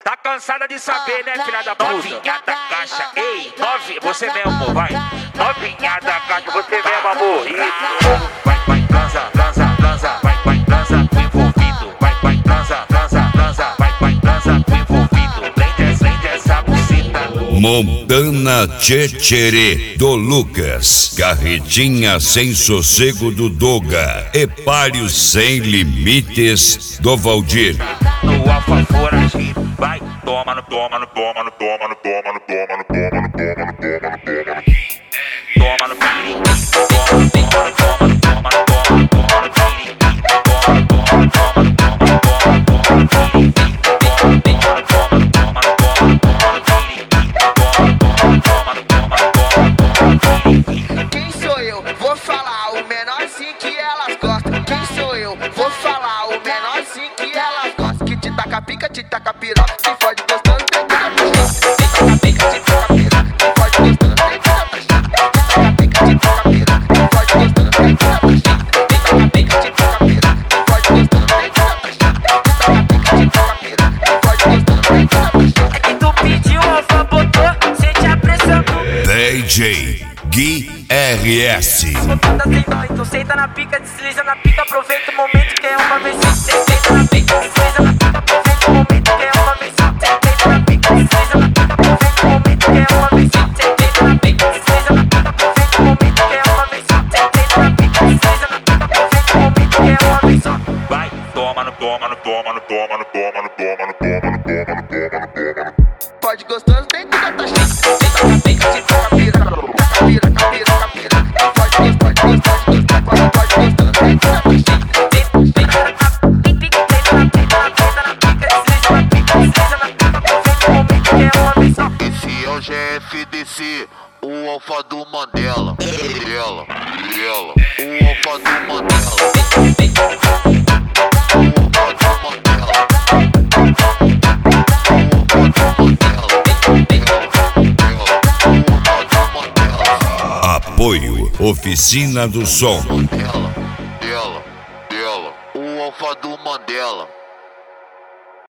Tá cansada de saber, né, filha da puta? Novinha da caixa, ei, você mesmo, vai. Novinha da caixa, você mesmo, amor. Isso. Vai, transa, transa, transa. Vai, transa com envolvido. Vai, transa, transa, transa. Vai, transa com envolvido. Lende essa buceta. Montana Tchetcherê do Lucas, Carretinha sem sossego do Doga, Epário sem limites do Valdir. No alfa foragido, vai, toma no toma no toma no toma no toma no toma no toma no toma no toma no toma no toma no piri, toma no toma no toma no toma no toma no toma no piri, toma no toma no toma no toma no toma no toma no piri, toma no toma no toma no toma no toma no toma no piri, toma no toma no toma no toma no toma no piri. Quem sou eu? Vou falar o menorzinho que elas gostam. Quem sou eu? Vou falar o menorzinho que elas gostam. Que te taca pica, te taca piroca, se fode gostoso, tem que dar puxão. Te taca pica, te taca piroca, se fode gostoso, tem que dar puxão. Te taca pica, te taca piroca, se fode gostoso, tem que dar puxão. Te taca pica, te taca piroca, se fode gostoso, tem que dar puxão. Te taca pica, te taca piroca, se fode gostoso, tem que dar puxão. É que tu pediu, Alfa botou, sente a pressão do DJ Gui RS. botada sem dó, então senta na pica, desliza na pica, aproveita o momento que é uma vez só. Senta na pica, desliza na pica, aproveita o momento que é uma vez só. Senta na pica, desliza na pica, aproveita o momento que é uma vez só. Senta na pica, desliza na pica, aproveita o momento que é uma vez só. Senta na pica, desliza na pica, aproveita o momento que é uma vez só. Vai, toma no toma no toma no toma no toma no toma no toma no toma no toma no toma no. Pode gostoso, tem que dar taxa. Te taca pica, te taca piroca, taca piroca, piroca, piroca. Pode gostoso, pode gostoso, pode gostoso, tem que dar taxa. Esse é o GFDC, o alfa do Mandela. Ela, o alfa do Mandela. Apoio Oficina do Som.